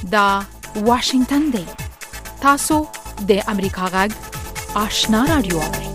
دا واشنگتن دی. تاسو د امریکا غږ آشنا رادیو.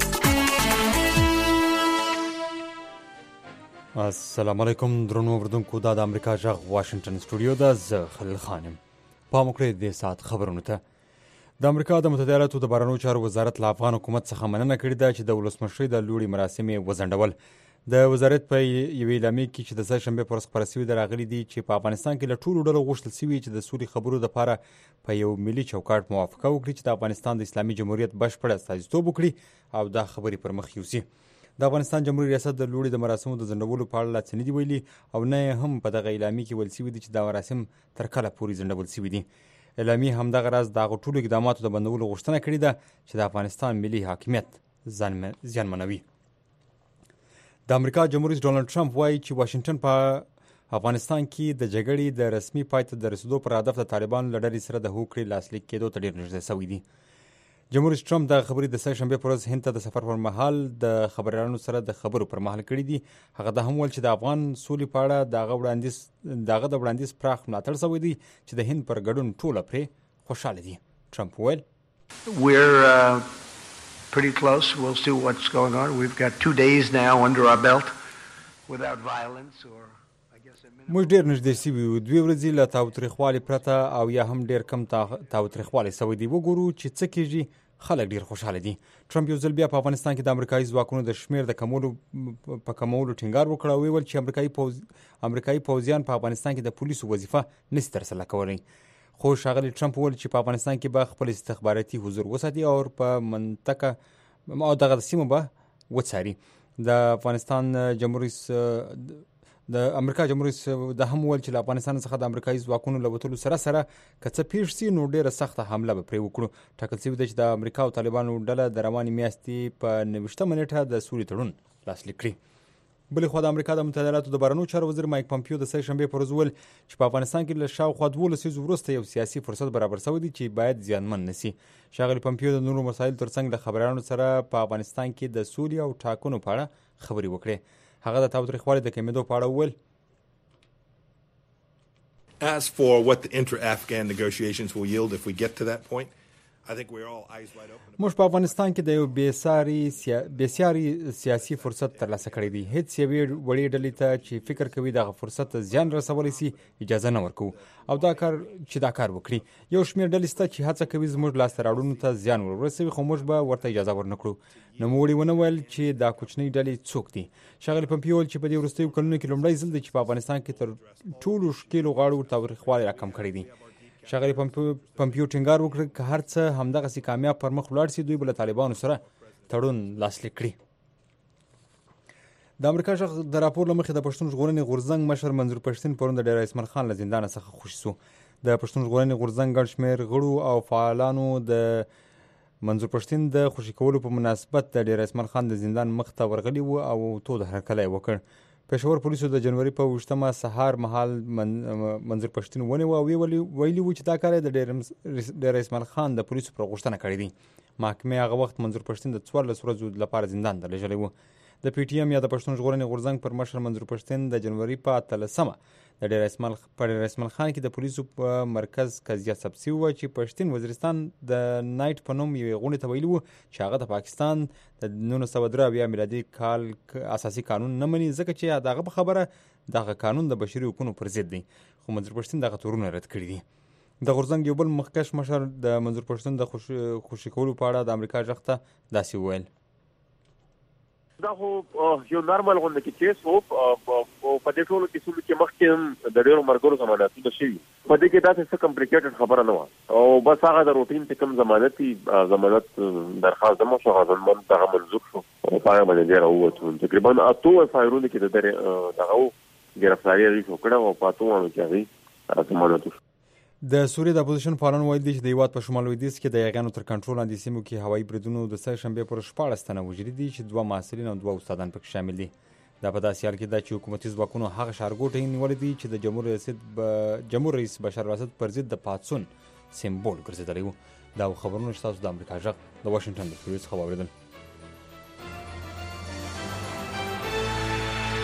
السلام علیکم درنو اوریدونکو، دا د امریکا غږ واشنگتن سټوډیو ده. زه خلیل خان یم. پام وکړئ د ساعت خبرونو ته. د امریکا د متحده ایالاتو د بهرنیو چارو وزارت له افغان حکومت څخه مننه کړې ده چې د ولسمشرۍ د لوړې مراسم یې وځنډول. د وزارت په یوې اعلامیې کې چې د سه شنبې پر ورځ خپاره شوې ده راغلي دي چې په افغانستان کې له ټولو ډلو غوښتل شوي چې د سولې خبرو لپاره په یو ملي چوکاټ موافقه وکړي چې د افغانستان د اسلامي جمهوریت بشپړ استازیتوب وکړي او دا خبرې پر مخ یوسي. د افغانستان جمهوریت ریاست د لوړې د مراسمو د ځنډولو په اړه لا څه نه دي ویلي او نه هم په دغه اعلامیې کې ویل شوي دي چې دا مراسم تر کله پورې ځنډول شوي دي. اعلامیې همدغه راز د هغو ټولو اقداماتو د بندولو غوښتنه کړې ده چې د افغانستان ملي حاکمیت زیانمنوي. د امریکا جمهور رئیس ډونالډ ټرمپ وایي چې واشنگټن په افغانستان کې د جګړې د رسمي پای ته د رسیدو پر هدف د طالبانو له ډلې سره د هوکړې لاسلیک کېدو ته ډېر نږدې شوی دی. جمهور رئیس ټرمپ دغه خبرې د سه شنبې پر ورځ هند ته د سفر پر مهال د خبریالانو سره د خبرو پر مهال کړي دي. هغه دا هم ویل چې د افغان سولې په اړه دغه د وړاندیز پراخ ملاتړ شوی دی چې د هند پر ګډون ټوله پرې خوشحاله دي. ټرمپ ویل pretty close. We'll see what's going on. We've got 2 days now under our belt without violence or I guess موږ ډېر نږدې شوي یو. 2 ورځې له تاوتریخوالي پرته او یا هم ډېر کم تاوتریخوالی شوی دی. وګورو چې څه کېږي. خلک ډېر خوشحاله دي. ټرمپ یو ځل بیا په افغانستان کې د امریکایي ځواکونو د شمېر د کمولو ټینګار وکړ او ویل چې امریکایي پوځیان په افغانستان کې د پولیسو وظیفه نشي ترسره کولی. خو ښاغلي ټرمپ وویل چې په افغانستان کې به خپل استخباراتي حضور وساتي او په منطقه او دغه سیمه به وڅاري. د امریکا جمهور رئیس د هم وویل چې له افغانستان څخه د امریکایي ځواکونو له وتلو سره که څه پیښ شي نو ډېره سخته حمله به پرې وکړو. ټاکل شوي ده چې د امریکا او طالبانو ډله د روانې میاشتې په 29 نیټه د سولې تړون لاسلیک کړي. بلې خوا د امریکا د متحده ایالاتو د بهرنیو چارو وزیر مایک پامپیو د سه شنبې پر ورځ وویل چې په افغانستان کې له شاوخوا 12 لسیزو وروسته یو سیاسي فرصت برابر شوی دی چې باید زیانمن نه شي. ښاغلي پامپیو د نورو مسایلو ترڅنګ له خبریالانو سره په افغانستان کې د سولې او ټاکنو په اړه خبرې وکړې. هغه د تاوتریخوالي د کمېدو په اړه وویل As for what the inter-Afghan negotiations will yield if we get to that point, I think we're all eyes wide open. موږ په افغانستان کې د یو بېساري سیاسي فرصت ترلاسه کړی دی. هیڅ یوې وړې ډلې ته چې فکر کوي دغه فرصت زیان رسولی شي اجازه نه ورکوو او دا کار وکړي. یو شمېر ډلې شته چې هڅه کوي زموږ لاسته راوړنو ته زیان ورسوي خو موږ به ورته اجازه ورنکړو. نوموړي ونه ویل چې دا کوچنۍ ډلې څوک دي. ښاغلي پمپیو ویل چې په دې وروستیو کلونو کې لومړی ځل دی چې په افغانستان کې تر ټولو ښکېلو غاړو تاوتریخوالی راکم کړی دی. ښاغلي پمپیو ټینګار وکړ که هر څه همدغسې کامیاب پر مخ ولاړ شي دوی به له طالبانو سره تړون لاسلیک کړي. د امریکا غږ د راپور له مخې د پښتون ژغورنې غورځنګ مشر منظور پښتین پرون د ډېر اسماعیل خان له زندانه څخه خوشي شو. د پښتون ژغورنې غورځنګ ګڼ شمېر غړو او فعالانو د منظور پښتین د خوشي کولو په مناسبت د ډېر اسماعیل خان د زندان مخ ته ورغلي وو او تود هرکلی وکړ. پېښور پولیسو د جنوري په 28 سهار مهال منظور پښتین ونیو او ویلي وو چې دا کار یې د ډېر اسماعیل خان د پولیسو پر غوښتنه کړې دي. محکمې هغه وخت منظور پښتین د 14 ورځو لپاره زندان ته لېږلی وو. د پی ټي ایم یا د پښتون ژغورنې غورځنګ پر مشر منظور پښتین د جنوري په 13 د ډېر اسماعیل خان کې د پولیسو په مرکز قضیه ثبت شوې وه چې پښتین وزیرستان د نایټ په نوم یوې غونډې ته ویلي وو چې هغه د پاکستان د 1993 میلادي کال اساسي قانون نه مني ځکه چې دغه په خبره دغه قانون د بشري حقوقو پر ضد دی. خو منظور پښتین دغه تورونه رد کړي دي. د غورځنګ یو بل مخکښ مشر د منظور پښتین د خوشي کولو په اړه د امریکا غږ ته داسې وویل دا خو یو نارمل غونډه کې کیس وو په دې ټولو کیسونو کې مخکې د ډېرو مرګرو ضمانتونه شوي. په دې کې داسې څه کمپلیکیټډ خبره نه وه او بس هغه د روټین چې کوم ضمانت درخواست دمو شو هغه منظور شو او په هغه باندې ډېره ووتو. تقریبا 8 فایرونو کې دغه ګرفتاري هغې وکړه او په 8 کې هغې ضمانت وشو. د سوریې د اپوزیشن فعالانو ویل دي چې د هېواد په شمال لویدیځ کې د یاغیانو تر کنټرول لاندې سیمو کې هوایي بریدونو د سه شنبې پر 14 تنه وژلي دي چې 2 محصلین او 2 استادان پکې شامل دي. دا په داسې حال کې ده چې حکومتي ځواکونو هغه ښارګوټي نیولي دي چې د جمهور رئیس بشار الاسد پر ضد د پاڅون سمبول ګرځېدلی و. دا خبرونه چې تاسو د امریکا غږ د واشنګټن د سټوډیو څخه واورېدل.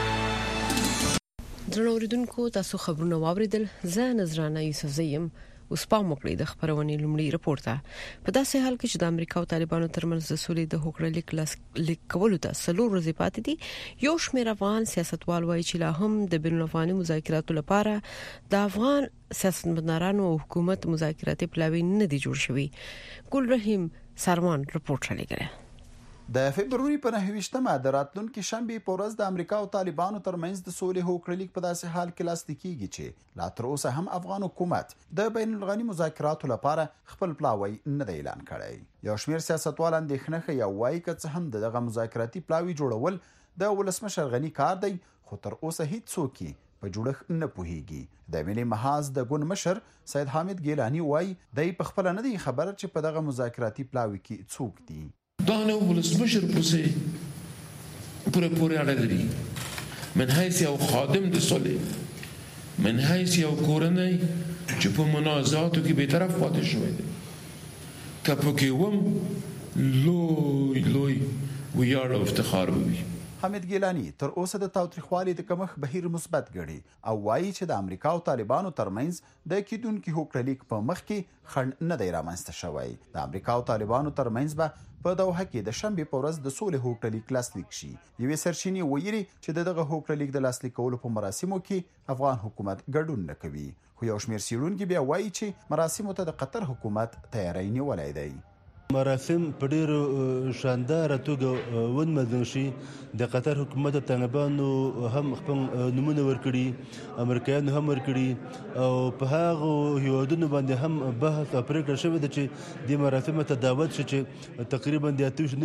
درنو اوریدونکو تاسو خبرونه واوریدل. زه نذرانه یوسفزی یم. اوس پام وکړي د خبرونې لومړی رپورت ته په داسې حال کې چې د امریکا او طالبانو ترمنځ د سولې د هوکړې لیک کولو ته 3 ورځې پاتې دي یو شمېر افغان سیاستوال وایي چې لا هم د بین الافغاني مذاکراتو لپاره د افغان سیاستمدارانو او حکومت مذاکراتي پلاوی نه دي جوړ شوي ګل رحیم سرمان رپورت لګره د فبرवरी په 9مه د راتلونکي شنبه په ورځ د امریکا او طالبانو ترمنځ د سولې هوکړې لیک په داسې حال کې لاسلیک کیږي چې لا تر اوسه هم افغان حکومت د بین الافغاني مذاکراتو لپاره خپل پلاوی نه دی اعلان کړی یو شمېر سیاستوال اندېښنه کوي او وایي چې هم دغه مذاکراتي پلاوی جوړول د ولسمشر غنی کار دی خو تر اوسه هیڅ څوک په جوړښت نه پوهیږي د ملي محاذ د ګوند مشر سید حامد ګیلانی وایي د خپل نه دی خبر چې په دغه مذاکراتي پلاوی کې څوک دي دا نه ولسمشر پورې اړه لري من حیث یو خادم د صلح من حیث یو کورنۍ چې په منازعاتو کې به طرف پاتې شوی دی که پکې وم لوی ویاړ او افتخار وي حامد ګیلانی تر اوسه د تاوتریخوالي د کمښت بهیر مثبت ګڼي او وایي چې د امریکا او طالبانو ترمنځ د کېدونکي هوکړې لیک په مخ کې خنډ نه دی رامنځته شوی د امریکا او طالبانو ترمنځ به په دوحه کې د شنبه په ورځ د سولې هوکړې لیک لاسلیک شي یوې سرچینې ویلي چې دغه هوکړې لیک د لاسلیک کولو په مراسمو کې افغان حکومت ګډون نه کوي خو یو شمېر څېړونکي بیا وایي چې مراسمو ته د قطر حکومت تیاری نیولی دی مراسم په ډېرو شانداره توګه ونمنځل شي د قطر حکومت طالبانو هم خپل نمونه ورکړي امریکایانو هم ورکړي او په هغه هیوادونو باندې هم بحث او پرېکړه شوې ده چې د مراسمو ته دعوت شي چې تقریبا د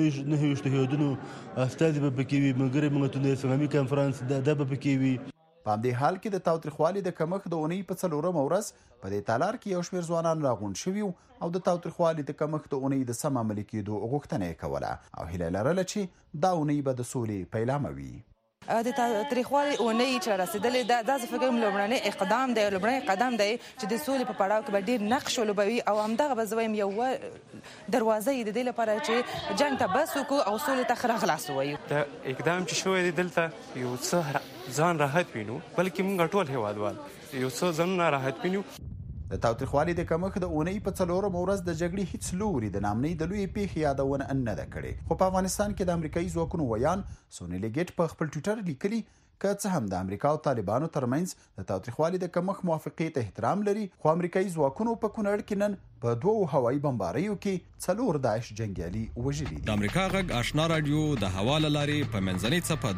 9 هیوادونو استازي به پکې وي ملګري ملتونو اسلامي کنفرانس دا به پکې وي په همدې حال کې د تاوتریخوالي د کمښت د اونۍ په 4مه ورځ په دې تالار کې یو شمېر ځوانان راغونډ شوي او د تاوتریخوالي د کمښت د اونۍ د سم عملي کېدو غوښتنه یې کوله او هیله لرله چې دا اونۍ به د سولې پیلامه وي د تاریخوالي اونۍ چې رسیدلې دا څه فکر لومړنی قدم دی چې د سولې په پړاو کې به ډېر نقش ولوبوي او همدغه به زه وایم یو دروازه یې د دې لپاره چې جنګ ته بس وکړو او سولې ته ښه راغلاست ووایو دا اقدام چې شوی دی دلته یو څه ځان راحت وینو بلکې موږ ټول هیوادوال یو څه ځانونه راحت وینو د تاوتریخوالي د کمښت د اونۍ په 4مه ورځ د جګړې هیڅ لوري د نامنۍ د لوی پیښې یادونه نه ده کړې خو په افغانستان کې د امریکایي ځواکونو ویان سونیل ګیټ په خپل ټویټر لیکلي که څه هم د امریکا او طالبانو ترمنځ د تاوتریخوالي د کمښت موافقې ته احترام لري خو امریکایي ځواکونو په کونړ کې نن په 2 هوایي بمباریو کې 4 داعش جنگیالي وژلي دي د امریکا غږ آشنا رادیو د حواله لاري په منځنۍ صفه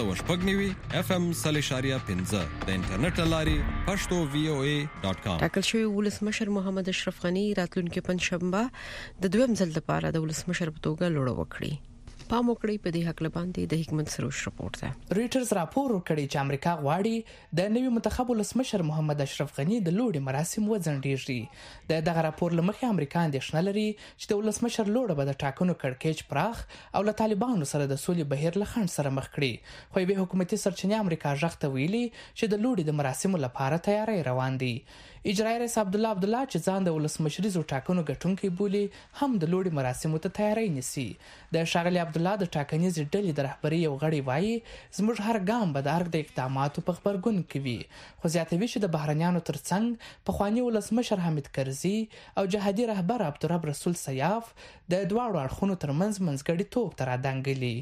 1290 FM 3.15 د انټرنیټ لاري pashto.voa.com ټاکل شوی ولسمشر محمد اشرف غنی راتلونکي پنځشنبه د دویم ځل لپاره د ولسمشر په توګه لوړ وکړي پام وکړئ په دې حق باندې د حکمت سروش رپورت ده ریټرز راپور ورکړي چې امریکا غواړي د نوي منتخب ولسمشر محمد اشرف غنی د لوړې مراسم وځنډیږي دغه راپور لمخې امریکا اندېښنه لري چې د ولسمشر لوړه به د ټاکنو کړکېچ پراخ او له طالبانو سره د سولې بهیر له خنډ سره مخ کړي خو یوې حکومتي سرچینې امریکا ژغ ته ویلي چې د لوړې د مراسمو لپاره تیاری روان دي اجرایي رئیس عبدالله چې ځان د ولسمشریزو ټاکنو ګټونکی بولي هم د لوړې مراسمو ته تیاری نیسي د ښاغلي عبدالله د ټاکنیزې ډلې د رهبرۍ یو غړی وایي زموږ هر ګام به د ارګ د اقداماتو په خبرګون کې وي خو زیاتوي چې د بهرنیانو ترڅنګ پخواني ولسمشر حامد کرزي او جهادي رهبر عبدالرب رسول سیاف د دواړو اړخونو ترمنځ منځګړیتوب ته رادنګلي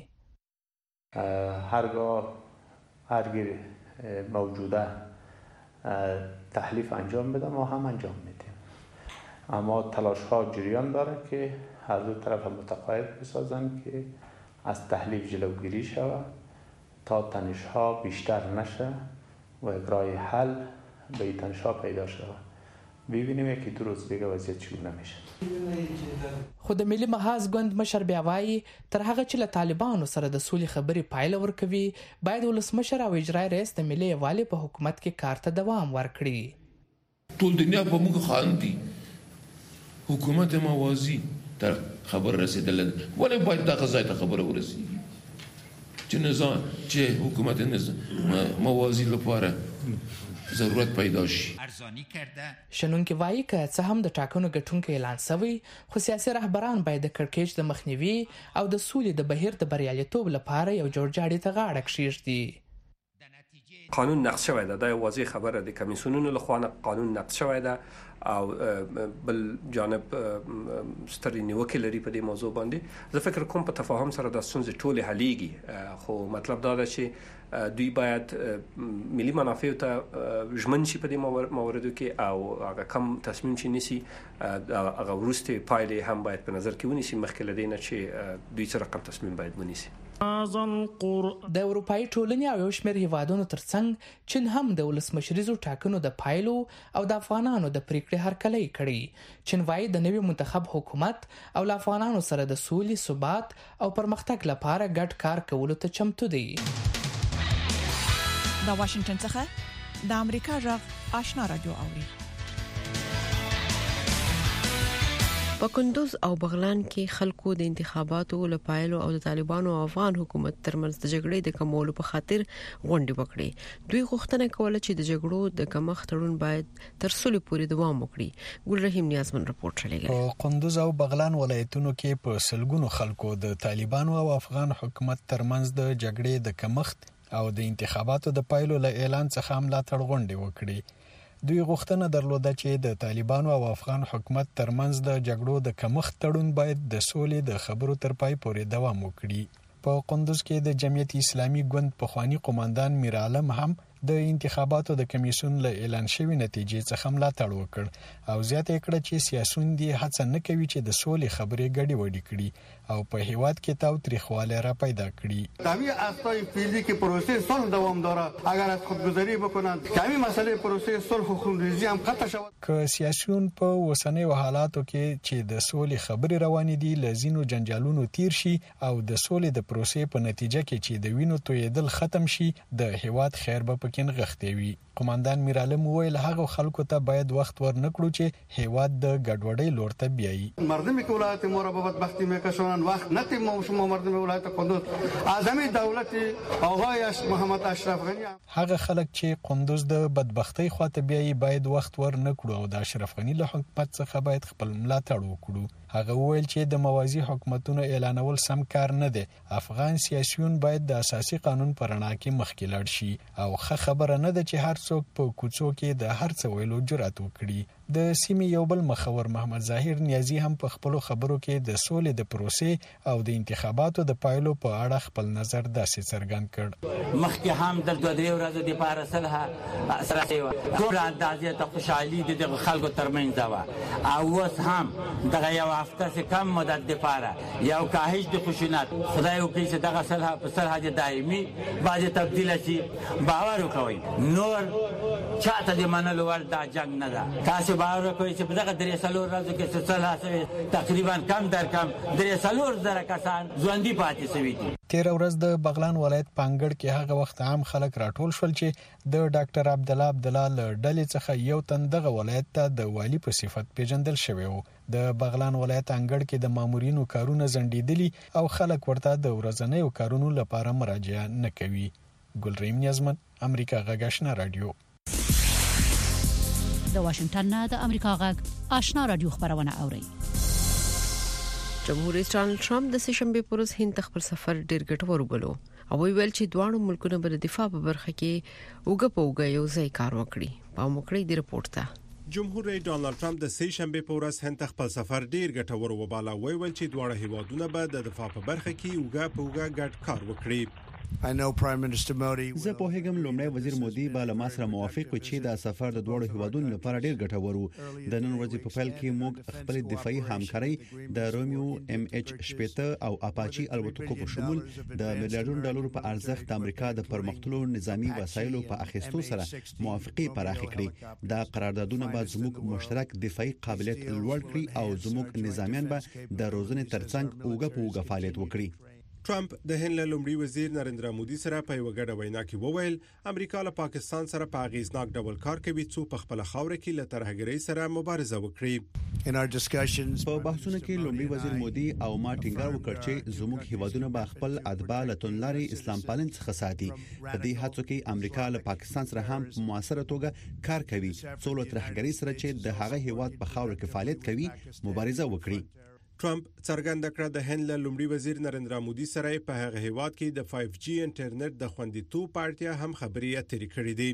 هرگیر موجوده تحلیف انجام بده ما هم انجام میدیم اما تلاش ها جریان داره که هر دو طرف متقاعد بسازن که از تحلیف جلوگیری شود تا تنش ها بیشتر نشه و اجرای حل به این تنش ها پیدا شود ببینیم یکی دو روز دیگه وضعیت چگونه میشه خو د ملي محاذ ګوند مشر بیا وایي تر هغه چې له طالبانو سره د سولې خبرې پایله ورکوي باید ولسمشر او اجرایي رئیس د ملي یووالي په حکومت کې کار ته دوام ورکړي ټول دنیا په موږ خاندي حکومت موازی تر خبر رسیدل ولې باید دغه ځای ته خبره ورسیږي چې حکومت موازی لپاره ضرورت پیدا شي شنونکي وایي که څه هم د ټاکنو ګټونکي اعلان شوی خو سیاسي رهبران باید د کړکېچ د مخنیوي او د سولې د بهیر د بریالیتوب لپاره یو جوړجاړي ته غاړه کېږدي قانون نقض شوی ده. دا واضح خبره د کمیسیونونو لخوا قانون نقض شوی ده او بل جانب سترې نیوکې لري په دې موضوع باندې. زه فکر کوم په تفاهم سره د ستونزې ټولې حلیږي، خو مطلب دا ده چې دوی باید ملي منافع ته ژمن شي په دې موردو کې او هغه کم تصمیم چې نیسي هغه وروستي پایلې هم باید په نظر کې ونیسي مخکې له دې نه چې دوی څه رقم تصمیم باید ونیسي. د اروپאי ټولنې او یو شمېر هیوادونو ترڅنګ چین هم د ولسمشریزو ټاکنو د پایلو او د افغانانو د پریکړې هرکلی کړي. چین وايي د نوي منتخب حکومت او له افغانانو سره د سولې، ثبات او پرمختګ لپاره ګډ کار کولو ته چمتو دي. د واشنگټن څخه د امریکا غږ آشنا رادیو اوري. په کندوز او بغلان کې خلکو د انتخاباتو لپاره او د طالبانو او افغان حکومت ترمنځ د جګړې د کمولو په خاطر غونډې وکړې. دوی غوښتنه کوله چې د جګړو د کمښت تړون باید تر سولې پورې دوام وکړي. ګل رحیم نیازمن رپورټ لګوي. په کندوز او بغلان ولایتونو کې په سلګونو خلکو د طالبانو او افغان حکومت ترمنځ د جګړې د کمښت او د انتخاباتو د پایلو له اعلان څخه ملاتړ غونډې وکړي. دوی غوښتنه درلوده چې د طالبانو او افغان حکومت ترمنځ د جګړو د کمښت تړون باید د سولې د خبرو تر پای پورې دوام وکړي. په کندوز کې د جمعیت اسلامي ګوند پخوانی قوماندان میر عالم هم د انتخاباتو د کمیسیون له اعلان شوی نتیجې څخه ملاتړ وکړ او زیاته کړه چې سیاسيون دي هڅه نه کوي چې د سولې خبرې ګډي وډي کړي او په هیواد کې تاوتریخواله را پیدا کړي. داوی اساسي فعلی کې پروسه صلح دوام داره اگر از خودگذری بکنند کمی مسئله پروسه صلح و خونریزی هم قطع شود. که سیاسيون په وسنۍ حالاتو کې چې د سولې خبرې روانې دي لزینو جنجالونو تیر شي او د سولې د پروسې په نتیجه کې چې د وینو تویدل ختم شي د هیواد خیر به پکې غختې وي. قوماندان میر عالم وویل هغه خلکو ته باید وخت ورنکړو چې هیواد د ګډوډۍ لور ته بیایي. مردم ولایت ما به بدبختی میکشونن وقت نتیم ما شما مردم ولایت قندوز اعظم دولت آقای محمد اشرف غنی هغه خلک چې قندوز د بدبختی خواته بیایي باید وخت ورنکړو او د اشرف غنی له حکومت څخه باید خپل ملاتړ وکړو. هغه وویل چې د موازی حکومتونو اعلانول سم کار نه دی. افغان سیاسيون باید د اساسي قانون پر رڼا کې مخکې لاړ شي او خبره نه ده چې هر څوک په کوڅو کې د هر څه ویلو جرأت وکړي. د سیمې یو بل مخور محمد ظاهر نیازی هم په خپل خبرو کې د سولې د پروسې او د انتخاباتو د پایلو په اړه خپل نظر داسې څرګند کړ. مخکې هم د 2 ورځې د پاره صلح سره شوی ټول اندازې ته خوشحالي د خلکو ترمنځ و او اوس هم دغه یو هفته کم مدت د پاره یو کاهش د خشونت خدای وکړي چې دغه صلح په صلح دایمي باندې تبدیل شي. باور وکړئ نور چاته د منلو ور دا جنگ نه ده. تاسو باور وکړئ چې په دغه 3 ورځو کې صلح شوی تقریبا کم در کم 3 زره کسان ژوندۍ پاتې شوي دي. 13 ورځ د بغلان ولایت پانګړ کې هغه وخت عام خلک راټول شول چې د ډاکټر عبد الله له ډلې څخه یو تن دغه ولایت ته د والی په صفت پیژندل شوی وو. د بغلان ولایت انګړ کې د مامورینو کارونه زندیدلی او خلک ورته د ورځنیو کارونو لپاره مراجعه نه کوي. ګلریم نیازمن امریکا غږ آشنا رادیو. د واشنگټن نه د امریکا غږ آشنا رادیو خبرونه اوري. جمهور رئیس ډانلډ ټرمپ د سشنبه پر ورځ هند خپل سفر ډیر ګټور وبلو او ویل چې دوه ملکونه به د دفاع په برخه کې وګپوګه یو ځای کار وکړي. په موکړې دی رپورت ته جمهور رئیس ډانلډ ټرمپ د سشنبه په ورځ هند خپل سفر ډیر ګټور وباله ویل چې دوه هیوادونه به د دفاع په برخه کې وګپوګه ګډ کار وکړي. زه په هغه لومړی وزیر مودي به ما سره موافق و چې دا سفر د دوه هیوادونو لپاره ډیر ګټور وو. د نن ورځې په پیل کې موږ خپل دفاعي همکاري د رومیو MH-17 او اپاچي الوتکو په شمول د میلیارډونو ډالرو په ارزښت د امریکا د پرمختللو نظامی وسایلو په اخیستو سره موافقه پراخ کړي. دا قراردادونه به زموږ مشترک دفاعي قابلیت لوړ کړي او زموږ نظامیان به د روزنې ترڅنګ اوګه فعالیت وکړي. ټرمپ د هند لومړي وزیر نریندرا مودي سره په یو غړ وینا کې وویل امریکا له پاکستان سره په غیزناک ډول کار کوي څو په خپل خاور کې له ترهګرۍ سره مبارزه وکړي. په بحثونو کې لومړي وزیر مودي او ما ټینګار وکړ چې زموږ هیوادونه به خپل اتباع له تونلاري اسلام پالن څخه ساتي. په دې هڅو کې امریکا له پاکستان سره هم په موثره توګه کار کوي څو له ترهګرۍ سره چې د هغه هیواد په خاور کې فعالیت کوي مبارزه وکړي. ټرمپ څرګنده کړه د هند له لومړي وزیر نریندرا مودي سره په هغه هیواد کې د 5G انټرنیټ د خوندیتوب پارتیا هم خبرې اترې کړې دي.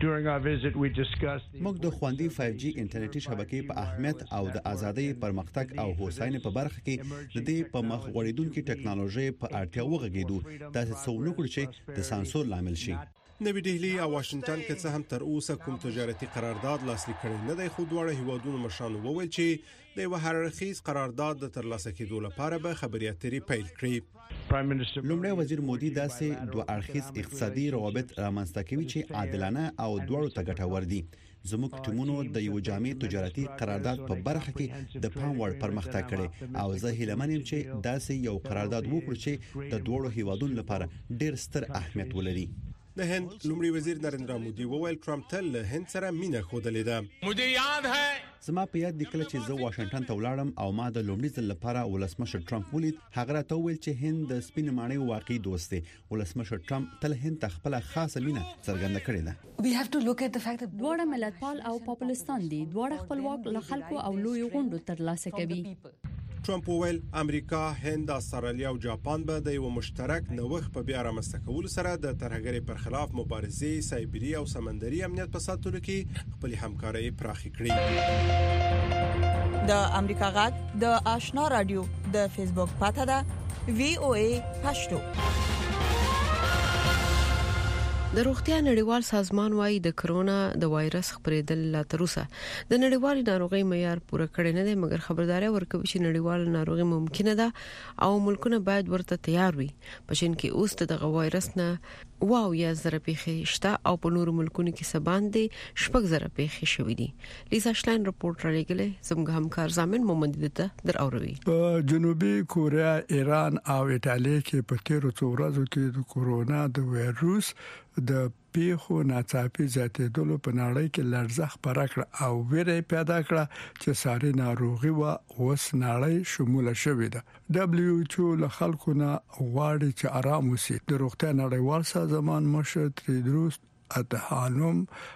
موږ د خوندي 5G انټرنیټي شبکې په اهمیت او د ازادۍ پرمختګ او هوساینې په برخه کې د دې په مخ وړیدونکو ټکنالوژي په اړتیا وغږیدو دا څه ونکړي چې د سانسور لامل شي. نوی ډهلی او واشنگټن کې څه هم تر اوسه کوم تجارتي قرارداد لاسلیک کړی نه دی، خو دواړه هیوادونو مشرانو وویل چې د یو هررخیز قرارداد د ترلاسه کېدو لپاره به خبرې اترې پیل کړي. لومړی وزیر مودي داسې دوه اړخیز اقتصادي روابط رامنځته کوي چې عادلانه او دواړو ته ګټور دي. زموږ ټیمونو د یو جامع تجارتي قرارداد په برخه کې د پام وړ پرمختګ کړي او زه هیله منم چې داسې یو قرارداد وکړو چې د دوړو هیوادونو لپاره ډیر ستر اهمیت ولري. د هند لومړي وزیر نریندرا مودي وویل ټرمپ تل له هند سره مینه خوده ده. مودي یاد ہے زما په یاد دی کله چې زه واشنگټن ته ولاړم او ما د لومړي ځل لپاره ولسمشر ټرمپ ولید. هغه راته وویل چې هند د سپین ماڼۍ واقعي دوست دی. ولسمشر ټرمپ تل هند ته خپل خاصه مینه څرګنده کړې ده. دواړه ملتپال او پاپولستان دي، دواړه خپلواک له خلکو او لوی غونډو ترلاسه کوي. ټرمپ وویل امریکا، هند، استرالیا او جاپان به د یو مشترک نوښت په بیا رامنځته کولو سره د ترهګرۍ پر خلاف مبارزې، سایبري او سمندري امنیت په ساتلو کې خپل همکاري پراخه کړي. د امریکا غږ د آشنا رادیو د فیسبوک پاڼه ده VOA پښتو. د روغتیا نړیوال سازمان وايي د کرونا د وایرس خپرېدل لا تر اوسه د نړیوال ناروغي معیار پوره کړی نه دی، مګر خبرداري ورکوي چې نړیوال ناروغي ممکنه ده او ملکونه باید ورته تیار وي. په چین کې اوس د وایرس نه یا زره پیښې شته او په نورو ملکونو کې سبان دي 6,000 پیښې شوې دي. لیزا شلاین رپورټ را لګلې، زموږ همکار زامن محمد دته در اوروي. په جنوبي کوریا، ایران او ایتالیا کې په تیرو څو ورځو کې د کورونا د وایرس د پیښو ناڅاپي زیاتېدلو په نړۍ کې لړزه خپره کړه او ویره پیدا کړه چې ساري ناروغي و اوس نړۍ شموله شوې ده. WHO له خلکو نه غواړي چې آرام وسی. د روغتیا نړیوال سازمان مشر تیدروس ادهانوم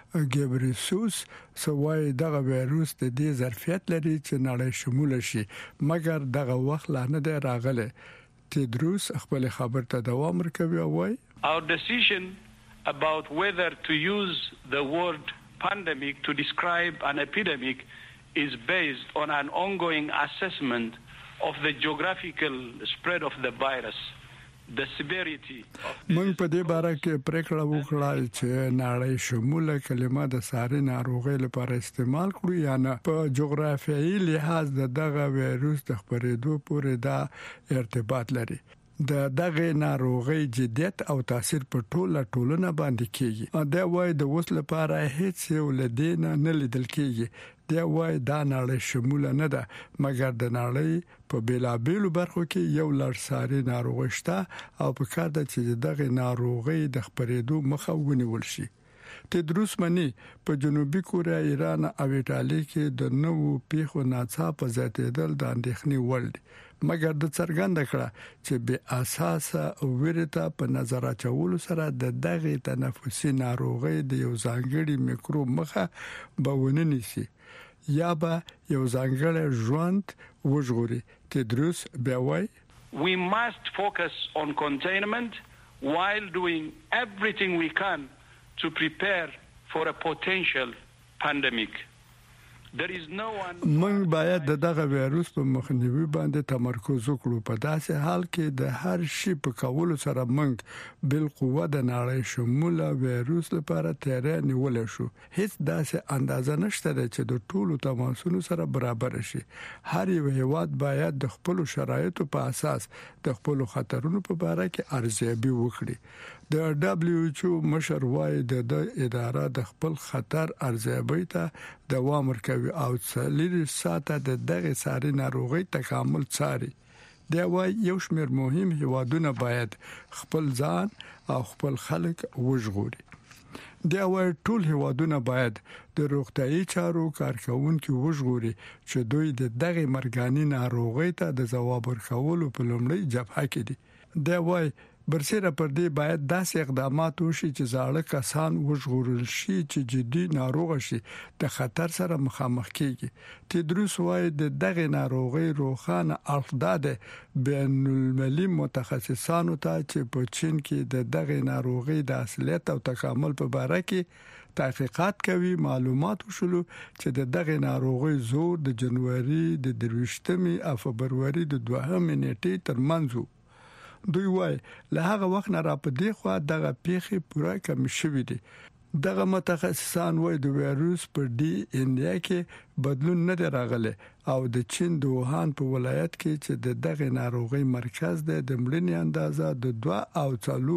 ګبریسوس سوای دغه وایروس د دې ظرفیت لري چې نړۍ شموله شي، مګر دغه وخت لا نه دی راغلی. تیدروس خپل خبر ته دوام ورکوي او وايي Our decision about whether to use the word pandemic to describe an epidemic is based on an ongoing assessment of the geographical spread of the virus, the severity of موږ په دې باره کې پریکړه وکړه چې نړۍ شموله کلمه د ساري ناروغۍ لپاره استعمال کړو یا نه. په جغرافیایي لحاظ دغه وایروس د خپرېدو پورې دا ارتباط لري. دغه ناروغي جديت او تاثیر په ټولنه باندې کیږي. دا وایي د وس لپاره هیڅ یو لدینه نه لیدل کیږي. دا وایي دا نړۍ شموله نه ده، مګر د نړۍ په بیلابیلو برخو کې یو لړ ساري ناروغي شته او په کار ده چې دغه ناروغي د خپرېدو مخه ونیول شي. تدروس منی په جنوبي کوریا، ایران او ایتالیا کې د نوو پیښو ناڅاپه زیاتېدل د اندېښنې وړ دي، مګر د څرګنده کړه چې به اساسه ورته په نظر اچولو سره د دغه تنفسي ناروغي د یو ځانګړي میکروب مخه به وننسي یا به یو ځانګړی ژوند وژغوري. تدروس بیا وایي We must focus on containment while doing everything we can to prepare for a potential pandemic. موږ باید دغه وایروس په مخنیوي باندې تمرکز وکړو. په داسې حال کې د هر شي په کولو سره موږ بل قوه د نړۍ شموله وایروس لپاره تیاری نیول شو. هیڅ داسې اندازه نشته چې د ټولو تماسونو سره برابر شي. هر یو هیواد باید د خپل شرایطو په اساس د خپل خطرونو په اړه کې ارزیابي وکړي. د WHO مشر وايي د اداره د خپل خطر ارزیابي ته دوام ورکوي او څلور ساعته د دغه ساري ناروغي تکامل څاري. دا وايي یو شمېر مهم هیوادونه باید خپل ځان او خپل خلک وژغوري. دا وايي ټول هیوادونه باید د روغتيایي چارو کارکونکو وژغوري چې دوی د دغه مرګاني ناروغي ته د ځواب ورکولو په لومړۍ جبهه کې دي. دا وايي برسره پر دې باید داسې اقدامات وشي چې زاړه کسان وژغورل شي چې جدي ناروغ شي د خطر سره مخامخ کیږي تدریس وايي د دغه ناروغي روخانه اړخداده بین المللي متخصصانو ته چې په چین کې د دغه ناروغي د اصلیت او تکامل په اړه کې تحقیقات کوي معلومات وشلو چې د دغه ناروغي زور د جنوري د 23 او فبرवरी د 2 نیټې ترمنځ دوی وای له هغه وخت نه را په دی خو دغه پیخي پوره کم شوې دي دغه متخصصان وای د وایروس پر دی انډیا کې بدلون نه راغلی او د چین د ووهان په ولایت کې چې د دغه ناروغي مرکز د مړینې اندازه د 2 او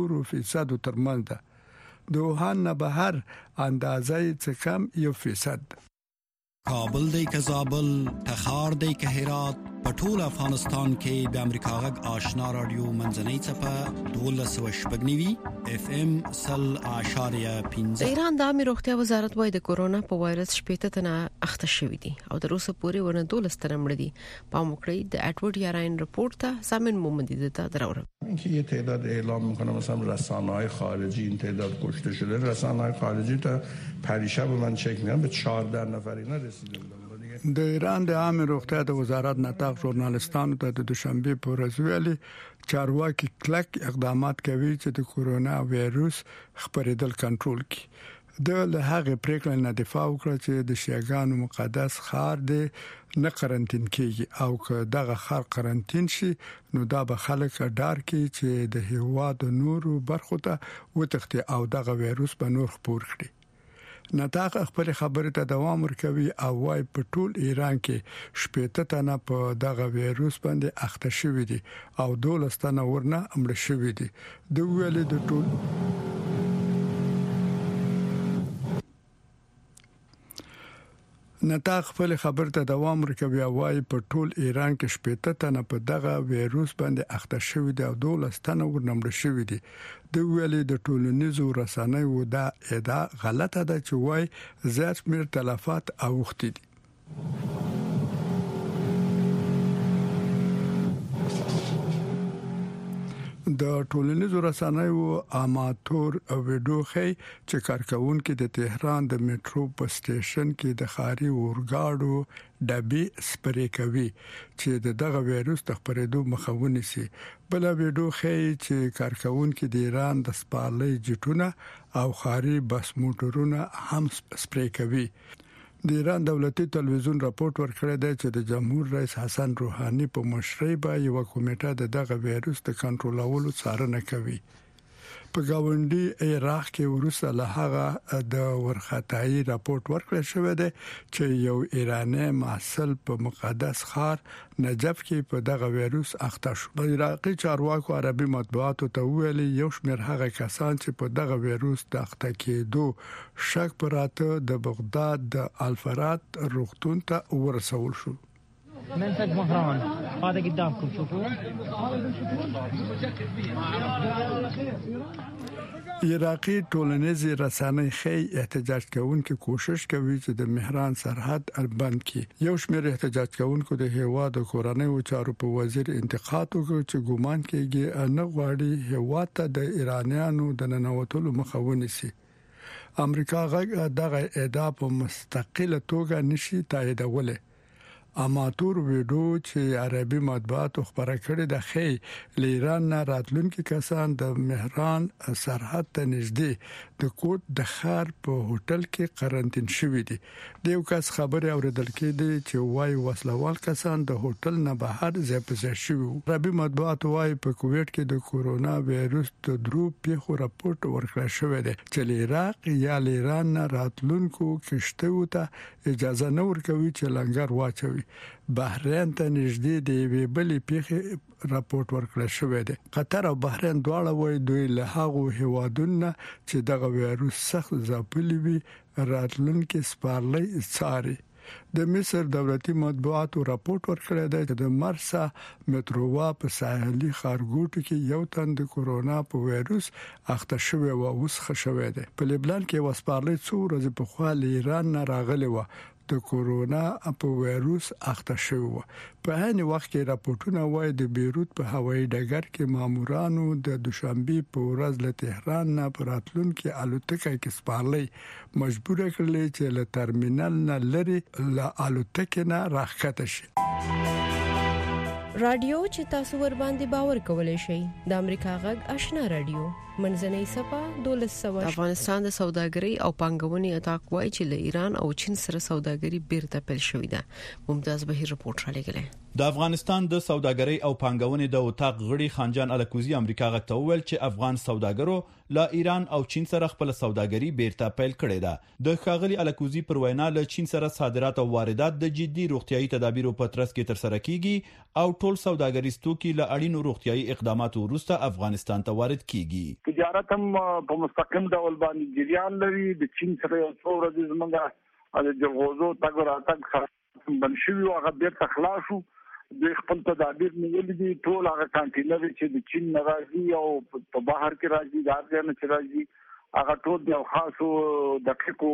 4% ترمنځ ده د ووهان نه بهر اندازه څه کم 1%. کابل دی که زابل تخار دی که هرات په ټول افغانستان کې د امریکا غږ آشنا رادیو منځنۍ چپه 12.9 اف ام سل اشاریه 15. ایران د عامه روغتیا وزارت وايي د کورونا په وایرس شپږ تنه اخته شوې دي او د روسه پورې ونه 12 تنه مړ دي په موکړی د اډوارد یاراین رپورت ته سامن مومندی ته دراوره اینکه یه تعداد اعلام میکنه مثلا رسانه‌های خارجی این تعداد کشته شده رسانه‌های خارجی تا پریشب من چک می‌کردم به 14 نفر اینا رسیده د ایران د عامه روغتیا د وزارت نطاق ژورنالستانو ته د دوشنبه په ورځ ویلي چارواکي کلک اقدامات کوي چې د کورونا وایروس خپرېدل کنټرول کړي د له هغه پریکړې نه دفاع وکړه چې د شیګانو مقدس ښار دی نه قرنټین کیږي او که دغه ښار قرنټین شي نو دا به خلک ډار کوي چې د هیواد نورو برخو ته وتښتي او دغه وایروس به نور خپور کړي نطاق خپل خبره ته دوام ورکوي او وايي په ټول ایران کې شپږ تنه په دغه وایروس باندې اخته شوي دي او 12 تنه ورنه مړ شوي دي د ویلې د ټول نطاق خپل خبره ته دوام ورکوي او وايي په ټول ایران کې شپږ تنه په دغه وایروس باندې اخته شوي دي او 12 تنه ورنه مړ شوي دي د ویلې د ټولنیزو رسنیو دا ادعا غلطه ده چې وايي زیات میر تلفات اوختي دي د ټولنیزو رسنیو اماتور ویډیو خي چې کارکونکو د تهران د میټرو په سټیشن کې د خاري اورګاډو ډبي سپری کوي چې دغه وایروس د خپرېدو مخاوني سي بل ویډیو خي چې کارکونکو د ایران د سپارلې جټونه او خاري بس موټرونه هم سپری کوي د ایران دولتي تلویزیون راپورټ ورکړی دی چې د جمهور رئیس حسن روحاني په مشرۍ به یو کمیټه د دغه وایروس د کنټرولولو څارنه کوي په گاونډي عراق کې ورسره له هغه د ورختای راپورټ ورکړل شوی دی چې یو ایرانی محصل په مقدس ښار نجف کې په دغه وایروس اخته شو عراقي چارواکو عربي مطبوعاتو ته ویلي یو شمېر هغه کسان چې په دغه وایروس د اخته کېدو شک پراته د بغداد د الفرات روغتون ته ورسول شو من فد مهران هذا قدامكم شوفوا عراقي ټولنیزې رسنۍ خي احتجاج کوونکو کوشش کوي چې د مهران سرحد بند کړي یو شمېر احتجاج کوونکو د هیواد کورنۍ او چارو په وزیر انتقاد وکړ چې ګومان کوي نه غواړي هیواد ته د ایرانیانو د ننوتلو مخاوني سي امریکا غږ دغه ادعا په مستقله توګه نشي تاییدوله اماتور ویډیو چې عربي مطبوعات خبره کړې ده خې ایران نه راتلونکي کسان د مهران سرحد ته نږدې د کوټ د خار په هوټل کې قرنټین شوي دي د یو کس خبره اوریدل کېده چې وايي وسلوال کسان د هوټل نه بهر ځای شوي عربي مطبوعات وايي په کوویت کې د کورونا وایروس د درو پیښو راپورټ ورکړل شوی دی چې عراق یا ایران نه راتلونکو کشته ته اجازه نه ورکوي چې لنګر واچوي بحرین ته نږدې دی وی بلې پیښه راپورټ ورکړل شوی دی قطر او بحرین دواړه وایي دوی له هغو هیوادونو چې دغه وایروس سخت ځپلي وي راتلونکي سپارلې څاري د مصر دولتي مطبوعاتو راپورټ ورکړی دی چې د مرسا متروا په ساحلي ښارګوټو کې یو تن د کورونا په وایروس اخته شوی او اوس ښه شوی دی په لبنان کې وسپارلې څو ورځې په خوا ایران نه راغلی و د کورونا په وایروس اخته شو. په هغه وخت کې راپورټونه وایي د بیروت په هوایي ډګر کې مامورانو د دوشنبه په ورځ له تهران نه پراتلونکو الوتکه کې سپارلې مجبور کړل چې له ترمینل نه لري له الوتکې نه راښکته شي. رادیو چې تاسو ور باندې باور کولای شئ د امریکا غږ آشنا رادیو منځنۍ صفه 1200 افغانستان د سوداګرۍ او پانګونې اتاق وایي چې له ایران او چین سره سوداګري بیرته پیل شوې ده. ممتاز بهیر رپورټ را لګلې. د افغانستان د سوداګرۍ او پانګونې د اتاق غړي خانجان الکوزي امریکا غږ ته وویل چې افغان سوداګرو له ایران او چین سره خپل سوداګري بیرته پیل کړې ده. د ښاغلي الکوزي پر وینا له چین سره صادرات او واردات د جدي روغتيایي تدابیرو په ترڅ کې تر سره کیږي او ټول سوداګریز توکي له اړینو روغتيایي اقداماتو وروسته افغانستان ته وارد کیږي. تجارت هم په مستقیم ډول باندې جریان لري. د چین سره یو څو ورځې زموږه د جغوزو تګ راتګ بنشوي او هغه بیرته خلاص شو. د خپل تدابیر نیولې دي. ټول هغه کانټینر چې د چین راځي او په بهر کې راځي دا ځنه چې راځي هغه ټول د خاصو دقیقو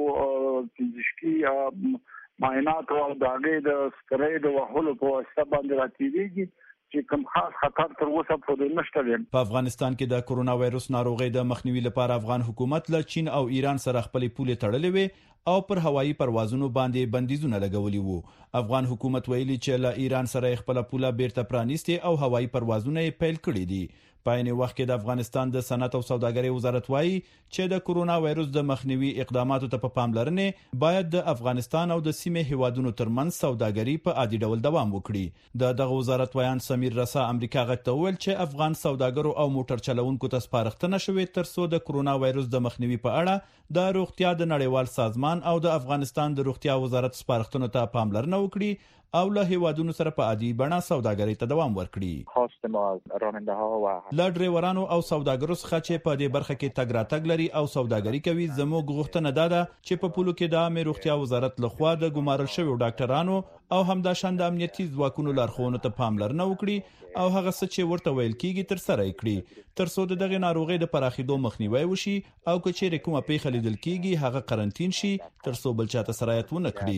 فزیکي معاینات او دغه د سپری د وهلو په واسطه باندې راتېږي چې کوم خاص خطر تر اوسه پورې نشته. په افغانستان کې د کورونا وایروس ناروغي د مخنیوي لپاره افغان حکومت له چین او ایران سره خپل پولې تړلې وي او پر هوایي پروازونو باندې بندیزونه لګولي وو. افغان حکومت ویلي چې له ایران سره خپل پوله بیرته پرانیستي او هوایي پروازونه پیل کړي دي. په عین وخت کې د افغانستان د صنعت او سوداګرۍ وزارت وایي چې د کورونا وایروس د مخنیوي اقداماتو ته په پاملرنه باید د افغانستان او د سیمې هیوادونو ترمنځ سوداګري په عادي ډول دوام وکړي. دغه وزارت وایان سمیر رسا امریکا غږ ته ویل چې افغان سوداګرو او موټر چلوونکو ته سپارښتنه شوې ترڅو د کورونا وایروس د مخنیوي په اړه د روغتیا د نړیوال سازمان او د افغانستان د روغتیا وزارت سپارښتنو ته پاملرنه وکړي او له هیوادونو سره په عادي بڼه سوداګرۍ ته دوام ورکړي. خواست ما از راننده‌ها و له ډرایورانو او سوداګرو څخه چې په دې برخه کې تګ راتګ لري او سوداګري کوي زموږ غوښتنه ده چې په پولو کې د امیر روغتیا وزارت لخوا د ګمارل شویو ډاکټرانو او همداشان د امنیتي ځواکونو لارښوونو ته پاملرنه وکړي او هغه څه چې ورته ویل کیږي تر سره کړي ترڅو دغه ناروغي د پراخېدو مخنیوي وشي او که چیرې کومه پیښه لیدل کیږي هغه قرنټین شي ترڅو بل چاته سرایت ونه کړي.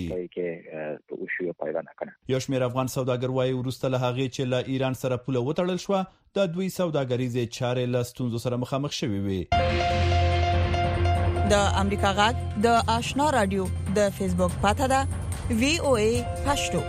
یو شمېر افغان سوداګر وايي وروسته له هغه چې له ایران سره پوله وتړل شو د دوی سوداګریزې چارې له ستونزو سره مخامخ شوي وي. د امریکا غږ د آشنا رادیو د فیسبوک پاته ده VOA پښتو.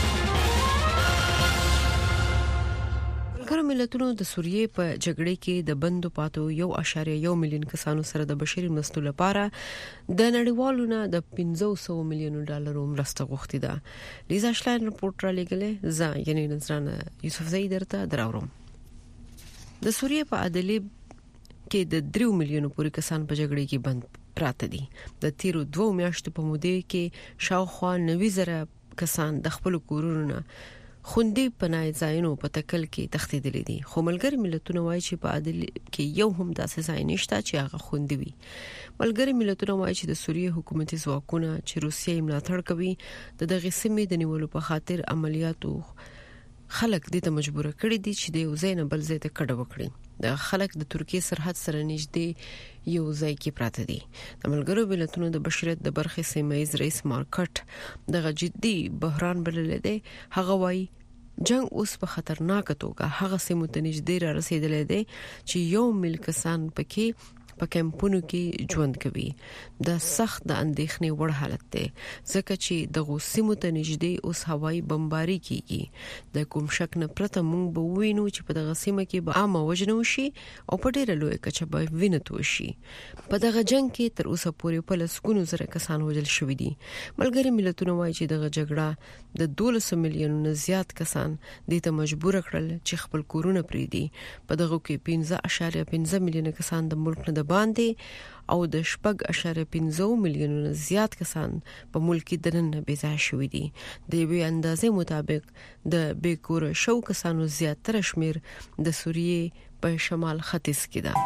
ملګرو ملتونو د سوریې په جګړې کې د بندو پاتو 1.1 ملیون کسانو سره د بشري مرستو لپاره د نړیوالو نه د 500 میلیون ډالرو مرسته غوښتي ده. لیزا شلاین رپورټ را لګلې ځا یعنی نظرانه یوسف زئی درته دراوړم. د سوریې په عدلیب کې د 3 میلیون پورې کسان په جګړې کې بند پراته دي. د تیرو 2 میاشتو په موده کې شاوخوا 90,000 کسان د خپل کورونو نه خوندې پناه ځایونو په تکل کې تښتیدلې دي. خو ملګری ملتونه وایي چې په عدل کې یو هم داسې ځای نشته چې هغه خوندې وي. ملګری ملتونه وایي چې د سوریې حکومتي ځواکونه چې روسیه ملاتړ کوي د دغه سیمې د نیولو په خاطر عملیاتو خلک دې ته مجبور کړي دي چې د یو ځای نه بل ځای ته کډه وکړي. د خلک د ترکیه سرحد سره نږدې یو ځای کې پراته دي. د ملګرو ملتونو د بشریت د برخې سیمایي رئیس مارکټ دغه جدي بحران بلل دي. هغه وایي جنگ اوس په خطرناک توګه هغه سیمو ته نږدې را رسیدلې دي چې 1 ملک کسان پکې په کمپونو کې ژوند کوي. د سخت د اندېښنې وړ حالت دی ځکه چې د غوسیمو ته نږدې اوس هوایي بمباري کیږي. د کوم شک نه پرته موږ به وینو چې په دغه سیمه کې به عامه وژنه وشي او په ډیره لوی کچه به وینه توشي. په دغه جنگ کې تر اوسه پورې په لسګونو زره کسان وژل شوي دي. ملګری ملتونه وایي چې دغه جګړه د 12 میلیون نه زیات کسان دې ته مجبور کړل چې خپل کورونه پریږدي. په دغه کې 5.5 میلیون کسان د ملک نه باندې او د 4.5 میلیون زیات کسان په ملک کې دننه بېځای شوي دي. د یوې اندازې مطابق د بیکور شو کسانو زیاتره شمیر د سوریې په شمال ختیځ کې ده.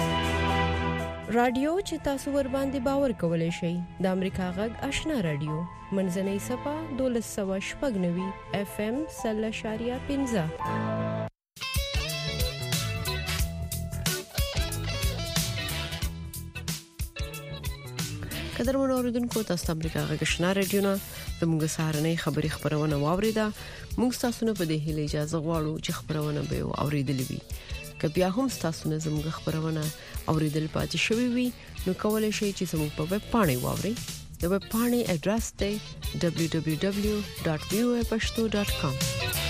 رادیو چې تاسو ور باندې باور کولای شئ د امریکا غږ آشنا رادیو منځنۍ صفه 1290 FM 0.15. قدرمن اوریدونکو تاسو امریکا غږشنا رادیو نه زموږ سهارنۍ خبری خبرونه واوریدا موږ تاسو نه په دې هیله اجازه غواړو چې خبرونه به اوریدلې وي که بیا هم تاسو نه زموږ خبرونه اوریدل پاتې شوي وي نو کولای شئ چې زموږ په ویب پاڼه واورئ د ویب پاڼې اډرس دی www.voapashto.com